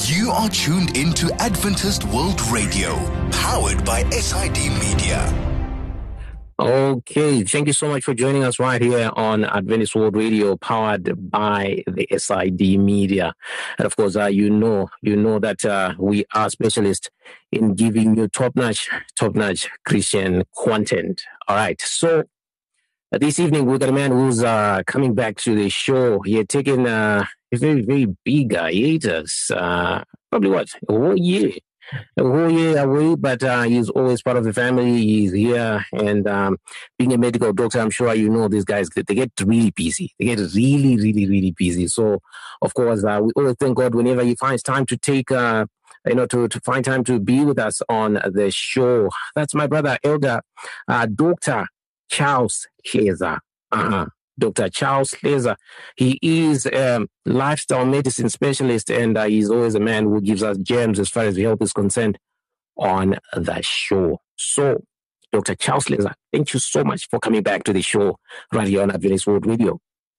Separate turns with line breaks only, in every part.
You are tuned into Adventist World Radio, powered by SID Media.
Okay, thank you so much for joining us right here on Adventist World Radio, powered by the SID Media. And of course, you know that we are specialists in giving you top-notch Christian content. All right, so this evening we've got a man who's coming back to the show. He had taken a very, very big hiatus, probably a whole year away, but he's always part of the family. He's here, and being a medical doctor, I'm sure you know these guys, they get really busy. They get really, really, really busy. So, of course, we always thank God whenever he finds time to take, to find time to be with us on the show. That's my brother, Elder Dr. Charles Hleza. Dr. Charles Hleza. He is a lifestyle medicine specialist, and he's always a man who gives us gems as far as health is concerned on the show. So, Dr. Charles Hleza, thank you so much for coming back to the show right here on Adventist World Radio.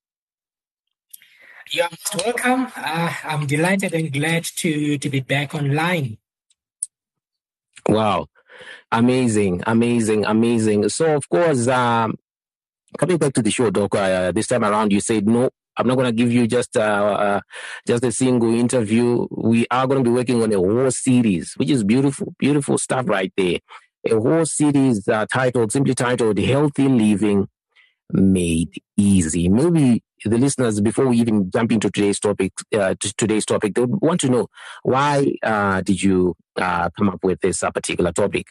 You're most welcome. I'm delighted and glad to be back online.
Wow. Amazing. So, of course, coming back to the show, Doc, this time around you said, no, I'm not going to give you just a single interview. We are going to be working on a whole series, which is beautiful, beautiful stuff right there. A whole series simply titled Healthy Living Made Easy. Maybe the listeners, before we even jump into today's topic, they would want to know, why did you come up with this particular topic?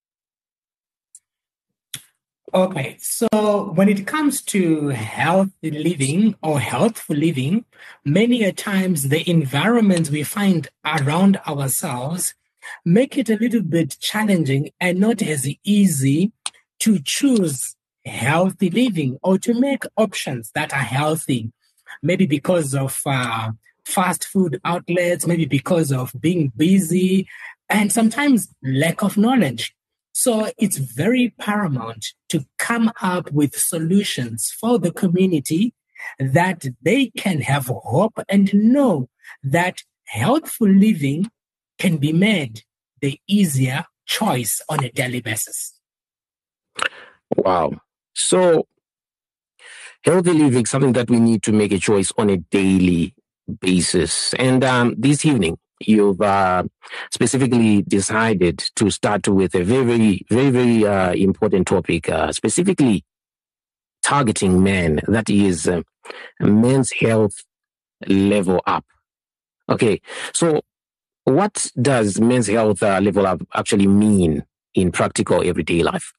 Okay, so when it comes to healthy living or healthful living, many a times the environments we find around ourselves make it a little bit challenging and not as easy to choose healthy living or to make options that are healthy. Maybe because of fast food outlets, maybe because of being busy, and sometimes lack of knowledge. So it's very paramount to come up with solutions for the community that they can have hope and know that healthful living can be made the easier choice on a daily basis.
Wow. So healthy living is something that we need to make a choice on a daily basis. And this evening, you've specifically decided to start with a very, very, very important topic, specifically targeting men, that is men's health level up. Okay, so what does men's health level up actually mean in practical everyday life?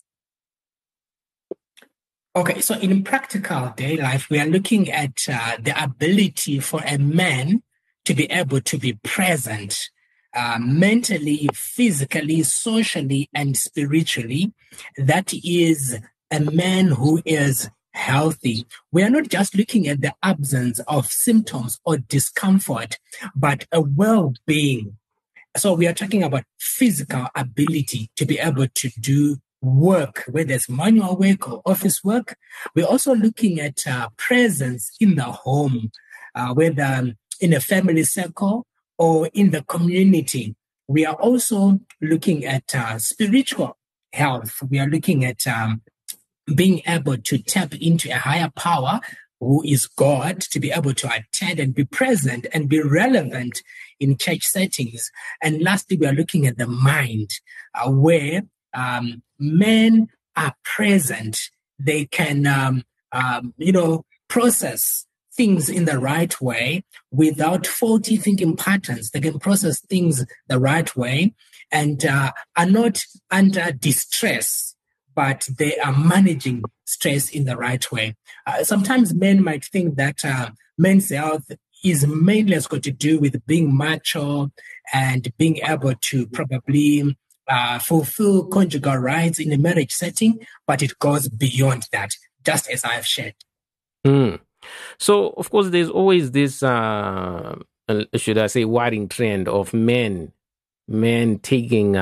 Okay, so in practical day life, we are looking at the ability for a man to be able to be present mentally, physically, socially, and spiritually. That is a man who is healthy. We are not just looking at the absence of symptoms or discomfort, but a well-being. So we are talking about physical ability to be able to do work, whether it's manual work or office work. We're also looking at presence in the home, whether in a family circle or in the community. We are also looking at spiritual health. We are looking at being able to tap into a higher power who is God, to be able to attend and be present and be relevant in church settings. And lastly, we are looking at the mind, where men are present. They can, process things in the right way without faulty thinking patterns. They can process things the right way and are not under distress, but they are managing stress in the right way. Sometimes men might think that men's health is mainly has got to do with being macho and being able to probably fulfill conjugal rights in a marriage setting, but it goes beyond that, just as I have shared.
So, of course, there's always this, should I say, widening trend of men taking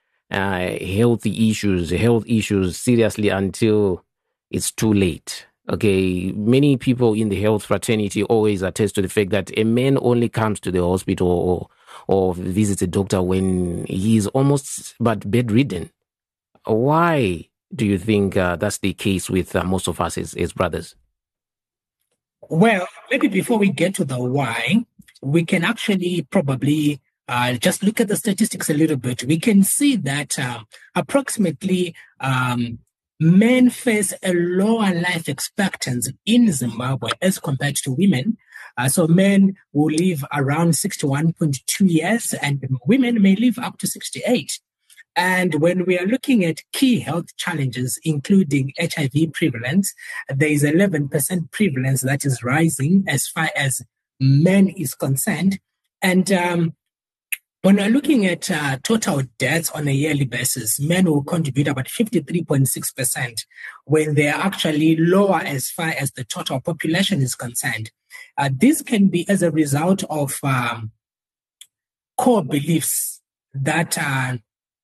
health issues seriously until it's too late. Okay, many people in the health fraternity always attest to the fact that a man only comes to the hospital or visits a doctor when he is almost but bedridden. Why do you think that's the case with most of us as brothers?
Well, maybe before we get to the why, we can actually probably just look at the statistics a little bit. We can see that approximately men face a lower life expectancy in Zimbabwe as compared to women. So men will live around 61.2 years and women may live up to 68. And when we are looking at key health challenges, including HIV prevalence, there is 11% prevalence that is rising as far as men is concerned. And when we're looking at total deaths on a yearly basis, men will contribute about 53.6% when they are actually lower as far as the total population is concerned. This can be as a result of core beliefs that are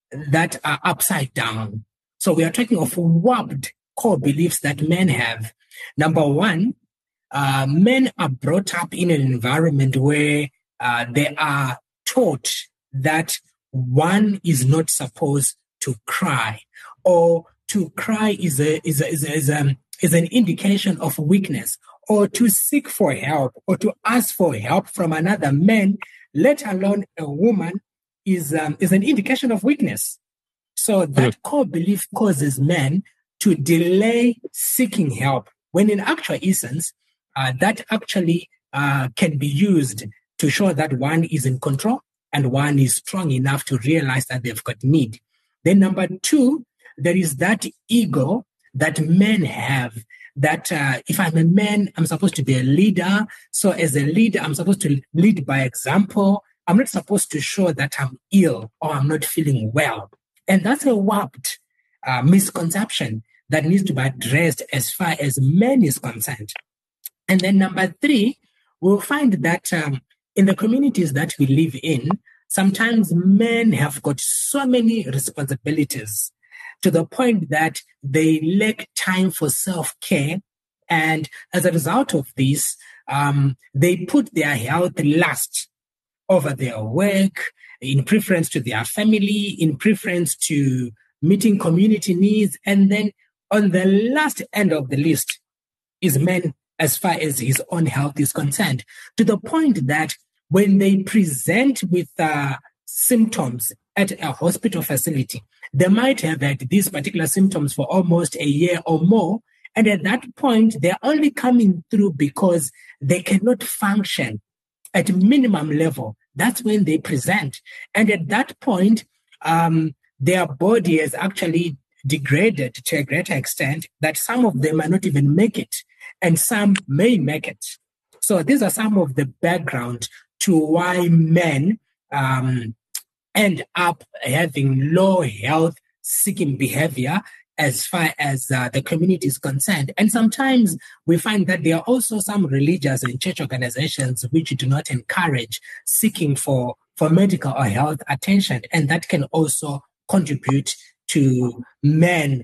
upside down. So we are talking of warped core beliefs that men have. Number one, men are brought up in an environment where they are taught that one is not supposed to cry, or to cry is an indication of weakness, or to seek for help, or to ask for help from another man, let alone a woman, is an indication of weakness. So that core belief causes men to delay seeking help, when in actual essence, that actually can be used to show that one is in control and one is strong enough to realize that they've got need. Then number two, there is that ego that men have, that if I'm a man, I'm supposed to be a leader. So as a leader, I'm supposed to lead by example. I'm not supposed to show that I'm ill or I'm not feeling well. And that's a warped misconception that needs to be addressed as far as men is concerned. And then number three, we'll find that in the communities that we live in, sometimes men have got so many responsibilities to the point that they lack time for self-care. And as a result of this, they put their health last over their work, in preference to their family, in preference to meeting community needs. And then on the last end of the list is men as far as his own health is concerned, to the point that when they present with symptoms at a hospital facility, they might have had these particular symptoms for almost a year or more. And at that point, they're only coming through because they cannot function at minimum level. That's when they present. And at that point, their body has actually degraded to a greater extent that some of them might not even make it, and some may make it. So these are some of the background to why men end up having low health-seeking behavior as far as the community is concerned. And sometimes we find that there are also some religious and church organizations which do not encourage seeking for medical or health attention. And that can also contribute to men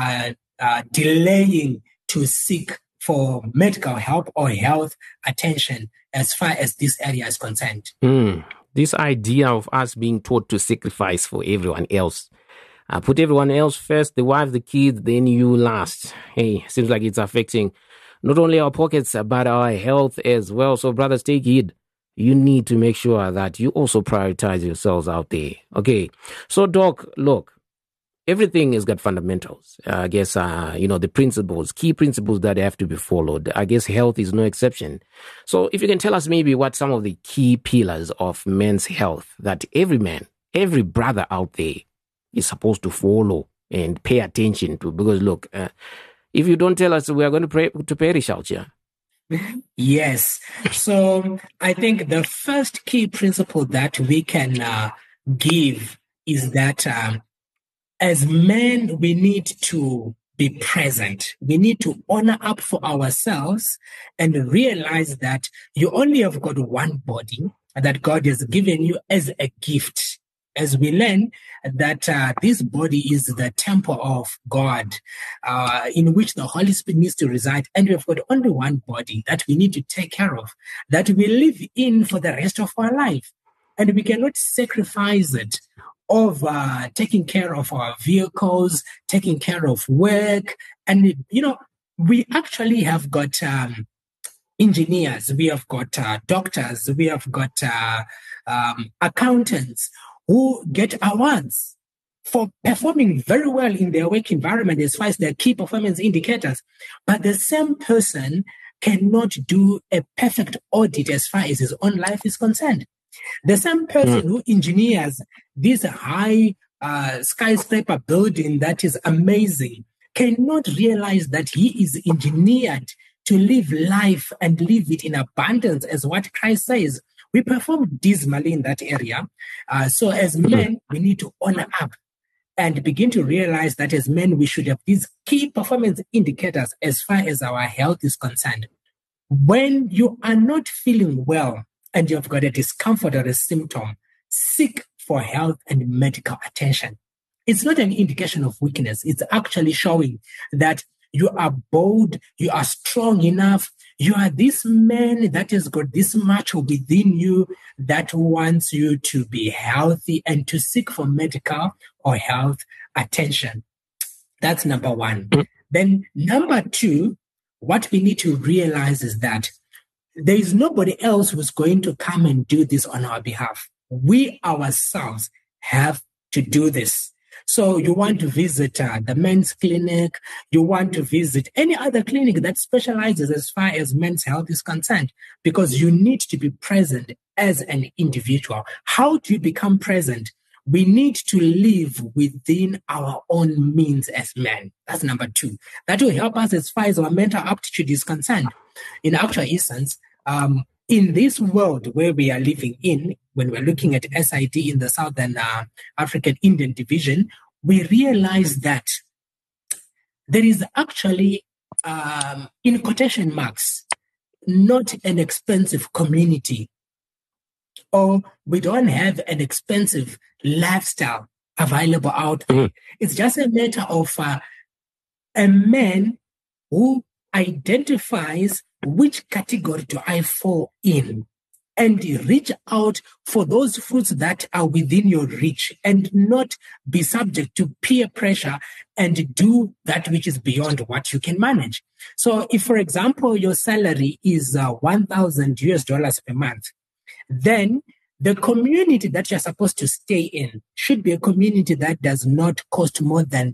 delaying to seek for medical help or health attention as far as this area is concerned.
This idea of us being taught to sacrifice for everyone else. Put everyone else first, the wife, the kids, then you last. Hey, seems like it's affecting not only our pockets, but our health as well. So brothers, take heed. You need to make sure that you also prioritize yourselves out there. Okay. So Doc, look, everything has got fundamentals. I guess, the principles, key principles that have to be followed. I guess health is no exception. So if you can tell us maybe what some of the key pillars of men's health that every man, every brother out there is supposed to follow and pay attention to. Because look, if you don't tell us, we are going to perish out here.
Yes. So I think the first key principle that we can give is that as men, we need to be present. We need to honor up for ourselves and realize that you only have got one body that God has given you as a gift. as we learn that this body is the temple of God, in which the Holy Spirit needs to reside, and we've got only one body that we need to take care of, that we live in for the rest of our life, and we cannot sacrifice it over taking care of our vehicles, taking care of work, and we actually have got engineers, we have got doctors, we have got accountants who get awards for performing very well in their work environment as far as their key performance indicators. But the same person cannot do a perfect audit as far as his own life is concerned. The same person who engineers this high skyscraper building that is amazing cannot realize that he is engineered to live life and live it in abundance, as what Christ says. We perform dismally in that area. So as men, we need to honor up and begin to realize that as men, we should have these key performance indicators as far as our health is concerned. When you are not feeling well and you've got a discomfort or a symptom, seek for health and medical attention. It's not an indication of weakness. It's actually showing that you are bold, you are strong enough, you are this man that has got this much within you that wants you to be healthy and to seek for medical or health attention. That's number one. Then number two, what we need to realize is that there is nobody else who's going to come and do this on our behalf. We ourselves have to do this. So you want to visit the men's clinic, you want to visit any other clinic that specializes as far as men's health is concerned, because you need to be present as an individual. How do you become present? We need to live within our own means as men. That's number two. That will help us as far as our mental aptitude is concerned. In actual essence, in this world where we are living in, when we're looking at SID in the Southern African Indian Division, we realize that there is actually, in quotation marks, not an expensive community, or we don't have an expensive lifestyle available out there. It's just a matter of a man who identifies which category do I fall in, and reach out for those fruits that are within your reach and not be subject to peer pressure and do that which is beyond what you can manage. So if, for example, your salary is $1,000 per month, then the community that you're supposed to stay in should be a community that does not cost more than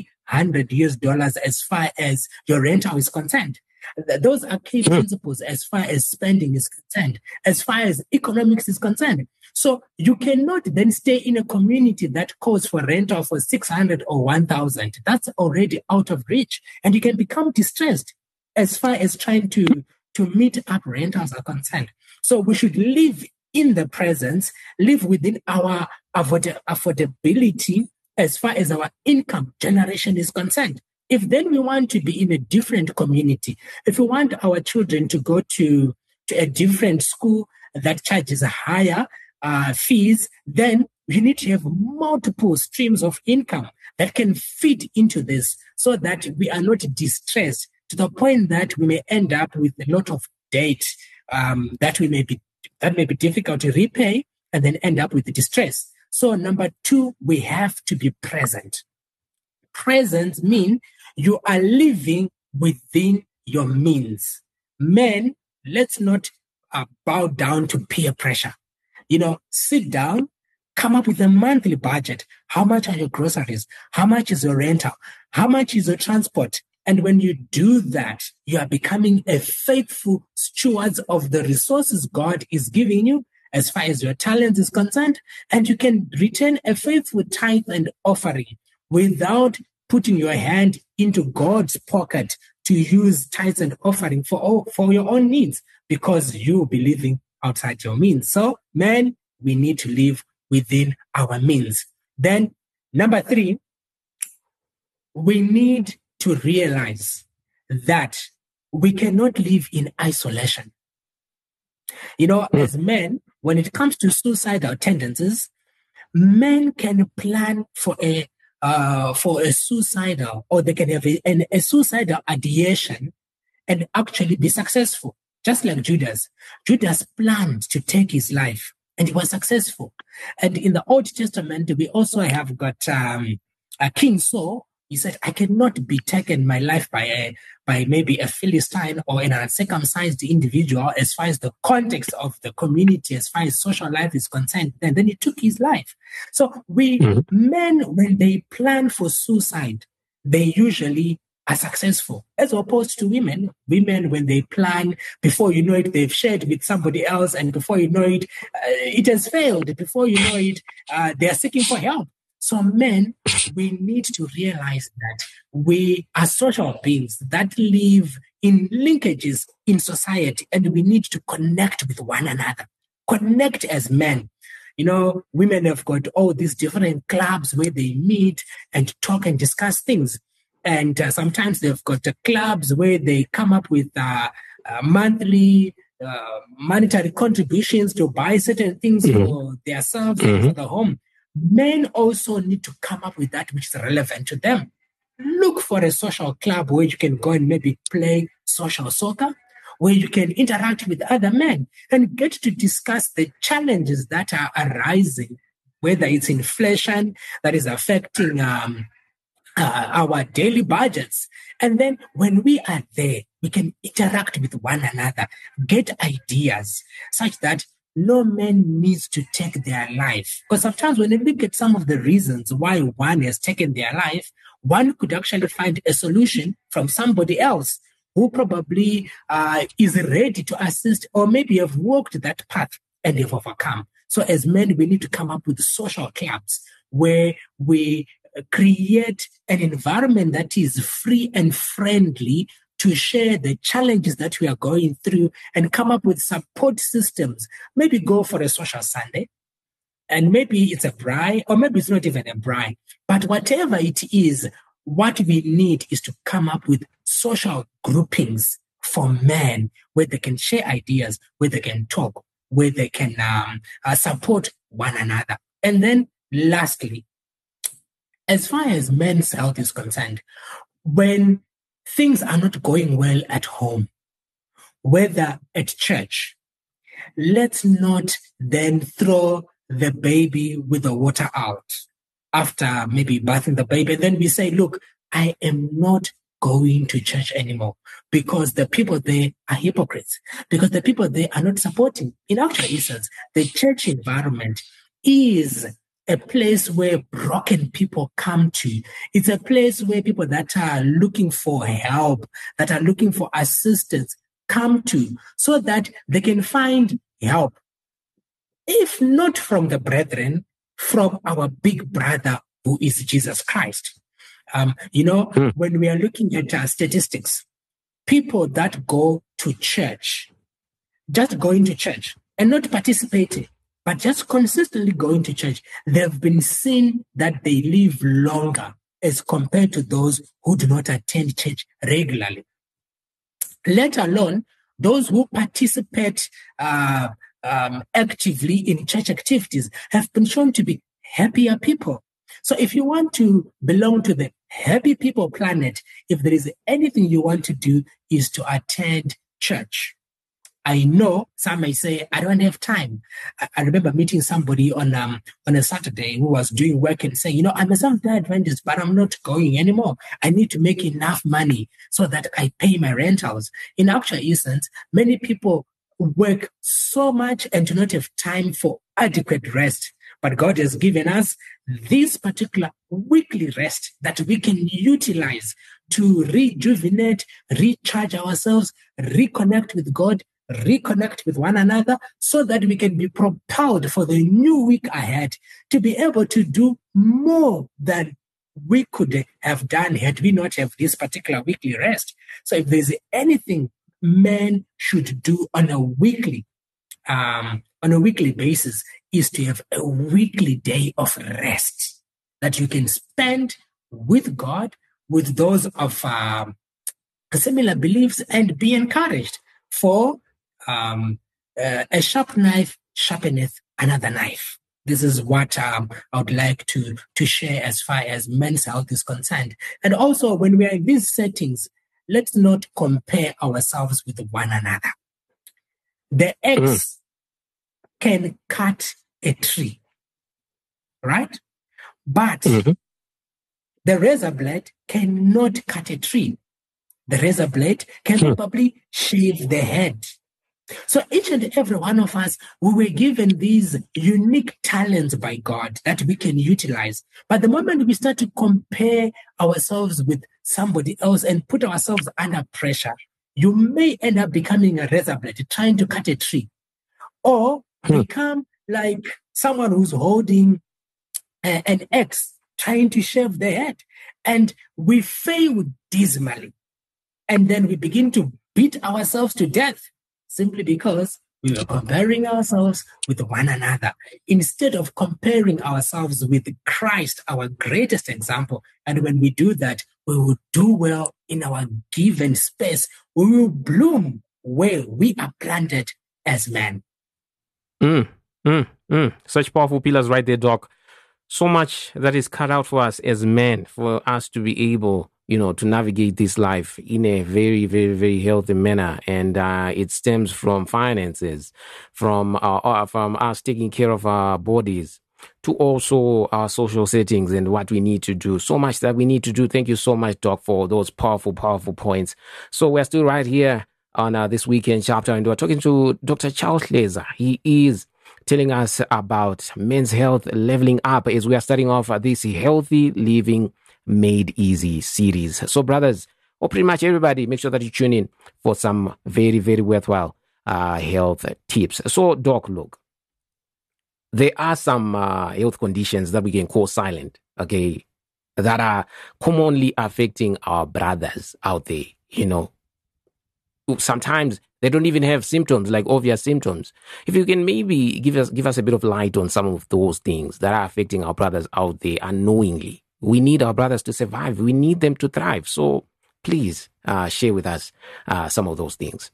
$300 as far as your rental is concerned. Those are key principles as far as spending is concerned, as far as economics is concerned. So you cannot then stay in a community that calls for rental for 600 or 1,000. That's already out of reach, and you can become distressed as far as trying to meet up rentals are concerned. So we should live in the presence, live within our affordability as far as our income generation is concerned. If then we want to be in a different community, if we want our children to go to a different school that charges higher fees, then we need to have multiple streams of income that can fit into this so that we are not distressed to the point that we may end up with a lot of debt that may be difficult to repay and then end up with distress. So number two, we have to be present. Presence means you are living within your means. Men, let's not bow down to peer pressure. Sit down, come up with a monthly budget. How much are your groceries? How much is your rental? How much is your transport? And when you do that, you are becoming a faithful steward of the resources God is giving you as far as your talent is concerned. And you can return a faithful tithe and offering without putting your hand into God's pocket to use tithes and offering for your own needs, because you will be living outside your means. So, men, we need to live within our means. Then, number three, we need to realize that we cannot live in isolation. As men, when it comes to suicidal tendencies, men can plan for a suicidal, or they can have a suicidal ideation and actually be successful. Just like Judas. Judas planned to take his life and he was successful. And in the Old Testament, we also have got King Saul. He said, I cannot be taken my life by maybe a Philistine or an uncircumcised individual as far as the context of the community, as far as social life is concerned. And then he took his life. So men, when they plan for suicide, they usually are successful, as opposed to women. Women, when they plan, before you know it, they've shared with somebody else, and before you know it, it has failed. Before you know it, they are seeking for help. So men, we need to realize that we are social beings that live in linkages in society, and we need to connect with one another. Connect as men. You know, women have got all these different clubs where they meet and talk and discuss things. And sometimes they've got clubs where they come up with monthly monetary contributions to buy certain things for themselves and for the home. Men also need to come up with that which is relevant to them. Look for a social club where you can go and maybe play social soccer, where you can interact with other men and get to discuss the challenges that are arising, whether it's inflation that is affecting our daily budgets. And then when we are there, we can interact with one another, get ideas such that no man needs to take their life. Because sometimes when you look at some of the reasons why one has taken their life, one could actually find a solution from somebody else who probably is ready to assist, or maybe have walked that path and have overcome. So as men, we need to come up with social clubs where we create an environment that is free and friendly to share the challenges that we are going through and come up with support systems. Maybe go for a social Sunday, and maybe it's a braai, or maybe it's not even a braai. But whatever it is, what we need is to come up with social groupings for men where they can share ideas, where they can talk, where they can support one another. And then lastly, as far as men's health is concerned, when things are not going well at home, whether at church, let's not then throw the baby with the water out after maybe bathing the baby. And then we say, look, I am not going to church anymore because the people there are hypocrites, because the people there are not supporting. In actual essence, the church environment is a place where broken people come to. It's a place where people that are looking for help, that are looking for assistance, come to, so that they can find help. If not from the brethren, from our big brother who is Jesus Christ. When we are looking at statistics, people that go to church, just going to church and not participating, but just consistently going to church, they've been seen that they live longer as compared to those who do not attend church regularly. Let alone those who participate actively in church activities have been shown to be happier people. So if you want to belong to the happy people planet, if there is anything you want to do, is to attend church. I know some may say, I don't have time. I remember meeting somebody on a Saturday who was doing work and saying, I'm a Seventh-day Adventist, but I'm not going anymore. I need to make enough money so that I pay my rentals. In actual essence, many people work so much and do not have time for adequate rest. But God has given us this particular weekly rest that we can utilize to rejuvenate, recharge ourselves, reconnect with God, reconnect with one another, so that we can be propelled for the new week ahead to be able to do more than we could have done had we not have this particular weekly rest. So if there's anything men should do on a weekly basis, is to have a weekly day of rest that you can spend with God, with those of similar beliefs, and be encouraged. For a sharp knife sharpeneth another knife. This is what I would like to share as far as men's health is concerned. And also, when we are in these settings, let's not compare ourselves with one another. The axe can cut a tree, right? But the razor blade cannot cut a tree. The razor blade can probably shave the head. So each and every one of us, we were given these unique talents by God that we can utilize. But the moment we start to compare ourselves with somebody else and put ourselves under pressure, you may end up becoming a razor blade, trying to cut a tree, or become like someone who's holding an axe, trying to shave their head. And we fail dismally. And then we begin to beat ourselves to death simply because we were comparing ourselves with one another instead of comparing ourselves with Christ, our greatest example. And when we do that, we will do well in our given space. We will bloom where we are planted as men.
Such powerful pillars right there, Doc. So much that is cut out for us as men, for us to be able, to navigate this life in a very, very, very healthy manner. And it stems from finances, from us taking care of our bodies, to also our social settings and what we need to do. So much that we need to do. Thank you so much, Doc, for those powerful, powerful points. So we're still right here on this weekend chapter, and we're talking to Dr. Charles Hleza. He is telling us about men's health leveling up as we are starting off this Healthy Living Made Easy series. So brothers, or pretty much everybody, make sure that you tune in for some very, very worthwhile health tips. So Doc, look, there are some health conditions that we can call silent, okay, that are commonly affecting our brothers out there. Sometimes they don't even have symptoms, like obvious symptoms. If you can maybe give us a bit of light on some of those things that are affecting our brothers out there unknowingly. We need our brothers to survive. We need them to thrive. So please share with us some of those things.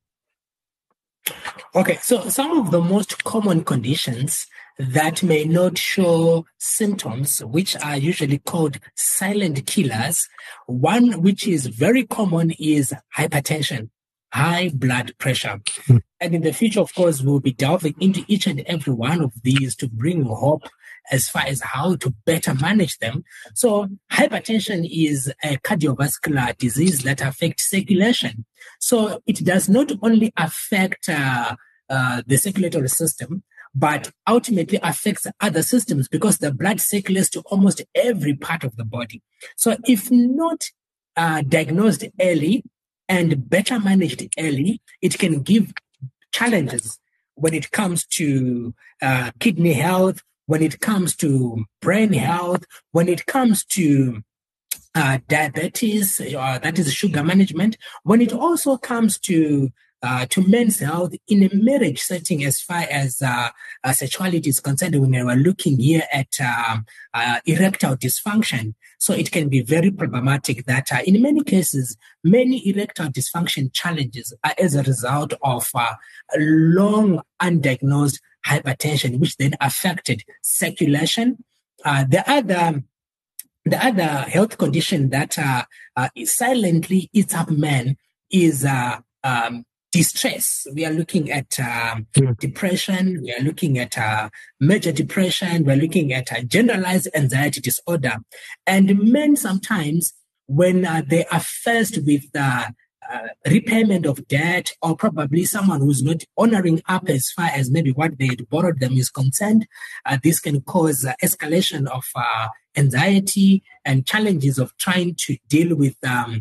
Okay, so some of the most common conditions that may not show symptoms, which are usually called silent killers. One which is very common is hypertension, high blood pressure. And in the future, of course, we'll be delving into each and every one of these to bring hope as far as how to better manage them. So hypertension is a cardiovascular disease that affects circulation. So it does not only affect the circulatory system, but ultimately affects other systems because the blood circulates to almost every part of the body. So if not diagnosed early and better managed early, it can give challenges when it comes to kidney health, when it comes to brain health, when it comes to diabetes, that is sugar management, when it also comes to men's health in a marriage setting as far as sexuality is concerned, when we are looking here at erectile dysfunction. So it can be very problematic that in many cases, many erectile dysfunction challenges are as a result of long undiagnosed hypertension, which then affected circulation. The other health condition that silently eats up men is distress. We are looking at depression. We are looking at major depression. We're looking at generalized anxiety disorder. And men sometimes, when they are faced with repayment of debt, or probably someone who's not honoring up as far as maybe what they had borrowed them is concerned, this can cause escalation of anxiety and challenges of trying to deal with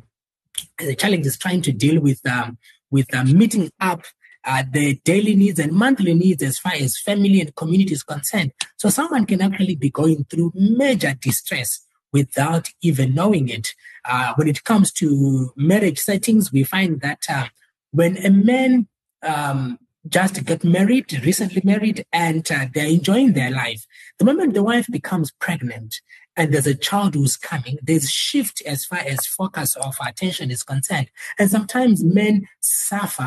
meeting up the daily needs and monthly needs as far as family and community is concerned. So someone can actually be going through major distress without even knowing it. When it comes to marriage settings, we find that when a man just get married, recently married, and they're enjoying their life, the moment the wife becomes pregnant and there's a child who's coming, there's a shift as far as focus of attention is concerned. And sometimes men suffer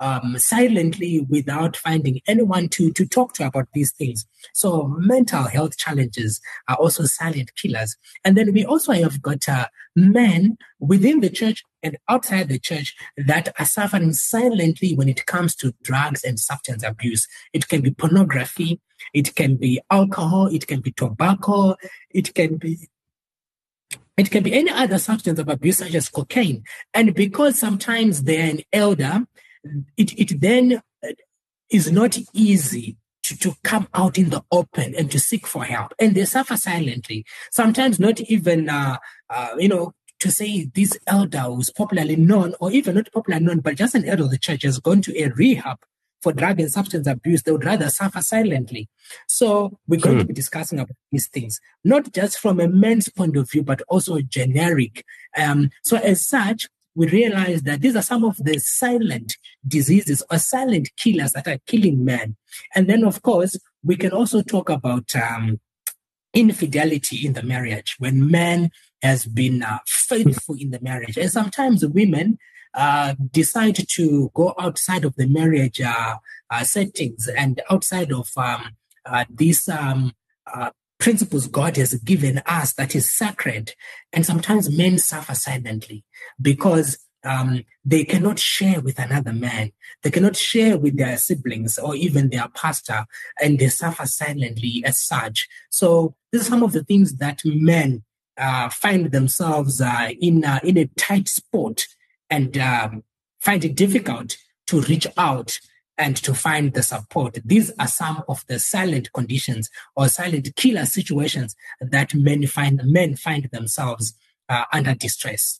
silently without finding anyone to talk to about these things. So mental health challenges are also silent killers. And then we also have got men within the church and outside the church that are suffering silently when it comes to drugs and substance abuse. It can be pornography, it can be alcohol, it can be tobacco, it can be any other substance of abuse such as cocaine. And because sometimes they're an elder, it then is not easy to come out in the open and to seek for help. And they suffer silently. Sometimes not even, to say this elder who's popularly known, or even not popularly known, but just an elder of the church has gone to a rehab for drug and substance abuse, they would rather suffer silently. So we're going to be discussing about these things, not just from a man's point of view, but also generic. So as such, we realize that these are some of the silent diseases or silent killers that are killing men. And then, of course, we can also talk about infidelity in the marriage, when man has been faithful in the marriage. And sometimes women decide to go outside of the marriage settings and outside of these principles God has given us that is sacred. And sometimes men suffer silently because they cannot share with another man. They cannot share with their siblings or even their pastor, and they suffer silently as such. So these are some of the things that men find themselves in a tight spot and find it difficult to reach out and to find the support. These are some of the silent conditions or silent killer situations that men find themselves under distress.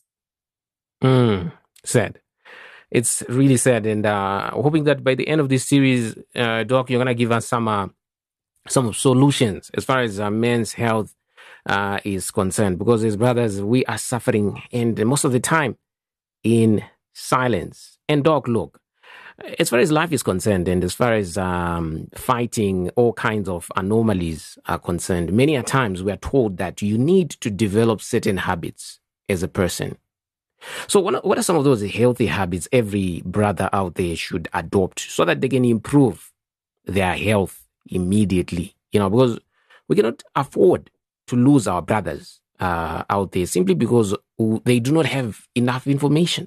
Sad. It's really sad, and hoping that by the end of this series, Doc, you're gonna give us some solutions as far as men's health is concerned. Because as brothers, we are suffering, and most of the time in silence. And Doc, look, as far as life is concerned, and as far as fighting all kinds of anomalies are concerned, many a times we are told that you need to develop certain habits as a person. So what are some of those healthy habits every brother out there should adopt so that they can improve their health immediately? Because we cannot afford to lose our brothers out there simply because they do not have enough information.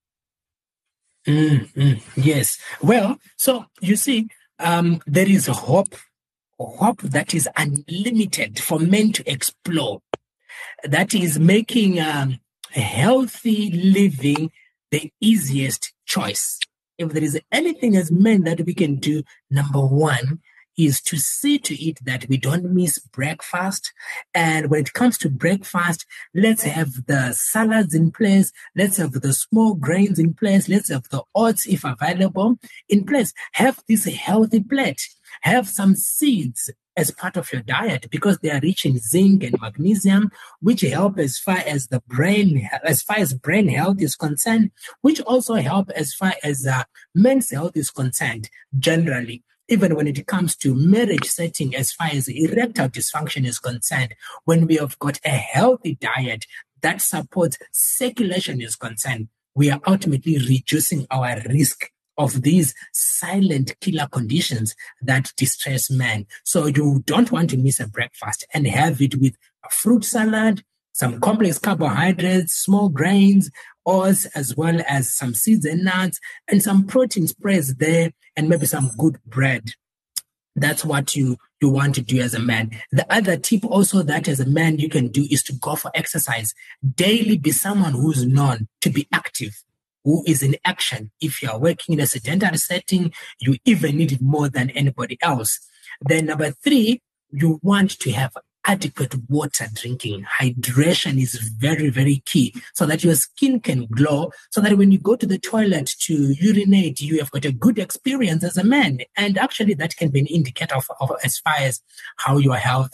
Yes. Well, so you see, there is hope that is unlimited for men to explore, that is making healthy living the easiest choice. If there is anything as men that we can do, number one is to see to it that we don't miss breakfast. And when it comes to breakfast, let's have the salads in place. Let's have the small grains in place. Let's have the oats, if available, in place. Have this healthy plate. Have some seeds as part of your diet because they are rich in zinc and magnesium, which help as far as brain health is concerned, which also help as far as men's health is concerned generally. Even when it comes to marriage setting, as far as erectile dysfunction is concerned, when we have got a healthy diet that supports circulation is concerned, we are ultimately reducing our risk of these silent killer conditions that distress men. So you don't want to miss a breakfast and have it with a fruit salad, some complex carbohydrates, small grains, oils, as well as some seeds and nuts, and some protein spreads there, and maybe some good bread. That's what you want to do as a man. The other tip also that as a man you can do is to go for exercise. Daily be someone who's known to be active, who is in action. If you are working in a sedentary setting, you even need it more than anybody else. Then number 3, you want to have adequate water drinking. Hydration is very, very key so that your skin can glow, so that when you go to the toilet to urinate, you have got a good experience as a man. And actually that can be an indicator of as far as how your health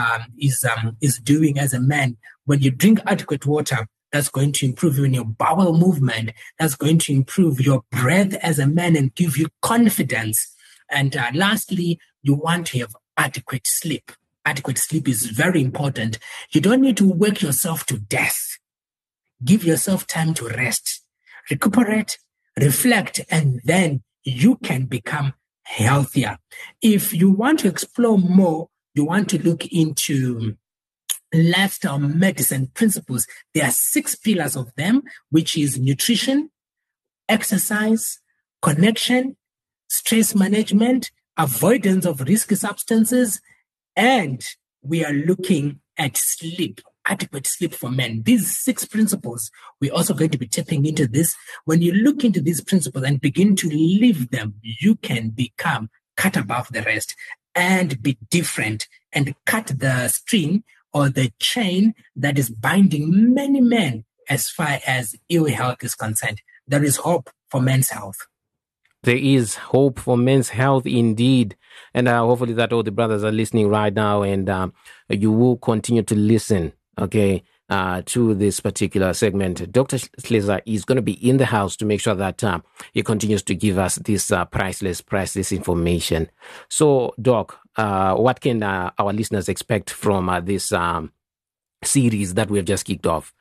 is doing as a man. When you drink adequate water, that's going to improve your bowel movement. That's going to improve your breath as a man and give you confidence. And lastly, you want to have adequate sleep. Adequate sleep is very important. You don't need to work yourself to death. Give yourself time to rest, recuperate, reflect, and then you can become healthier. If you want to explore more, you want to look into lifestyle medicine principles. There are 6 pillars of them, which is nutrition, exercise, connection, stress management, avoidance of risky substances, and we are looking at sleep, adequate sleep for men. These 6 principles, we're also going to be tapping into this. When you look into these principles and begin to live them, you can become cut above the rest and be different and cut the string or the chain that is binding many men as far as ill health is concerned. There is hope for men's health.
There is hope for men's health indeed. And hopefully that all the brothers are listening right now, and you will continue to listen, okay, to this particular segment. Dr. Hleza is going to be in the house to make sure that he continues to give us this priceless information. So, Doc, what can our listeners expect from this series that we have just kicked off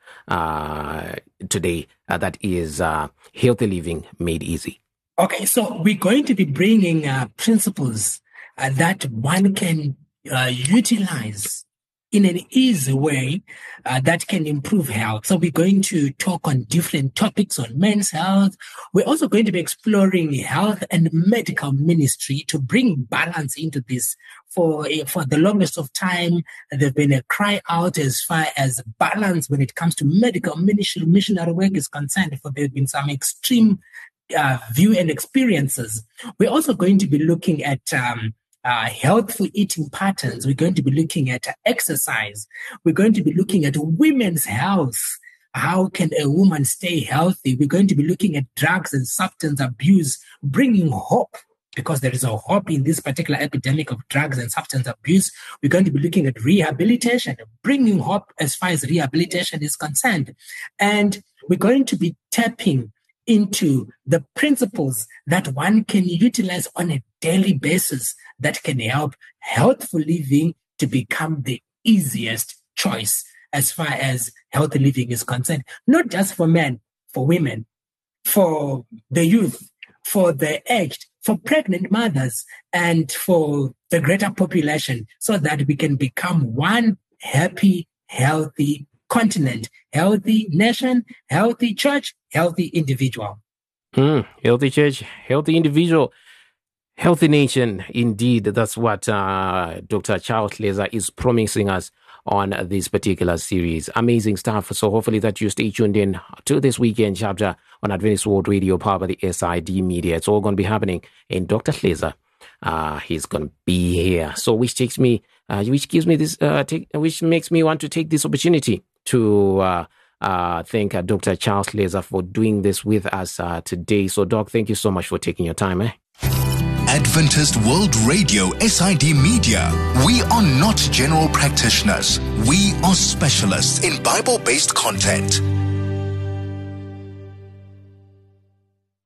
today, that is Healthy Living Made Easy?
Okay, so we're going to be bringing principles that one can utilize in an easy way that can improve health. So we're going to talk on different topics on men's health. We're also going to be exploring health and medical ministry to bring balance into this. For the longest of time, there's been a cry out as far as balance when it comes to medical ministry, missionary work is concerned, for there have been some extreme view and experiences. We're also going to be looking at healthful eating patterns. We're going to be looking at exercise. We're going to be looking at women's health. How can a woman stay healthy? We're going to be looking at drugs and substance abuse, bringing hope, because there is a hope in this particular epidemic of drugs and substance abuse. We're going to be looking at rehabilitation, bringing hope as far as rehabilitation is concerned. And we're going to be tapping into the principles that one can utilize on a daily basis that can help healthful living to become the easiest choice as far as healthy living is concerned, not just for men, for women, for the youth, for the aged, for pregnant mothers, and for the greater population, so that we can become one happy, healthy continent, healthy nation, healthy church, healthy individual.
Healthy church, healthy individual, healthy nation. Indeed, that's what Dr. Charles Hleza is promising us on this particular series. Amazing stuff. So hopefully that you stay tuned in to this weekend chapter on Adventist World Radio, powered by the SID Media. It's all going to be happening in Dr. Hleza. He's going to be here. So which makes me want to take this opportunity to thank Dr. Charles Hleza for doing this with us today. So, Doc, thank you so much for taking your time.
Adventist World Radio, SID Media. We are not general practitioners. We are specialists in Bible-based content.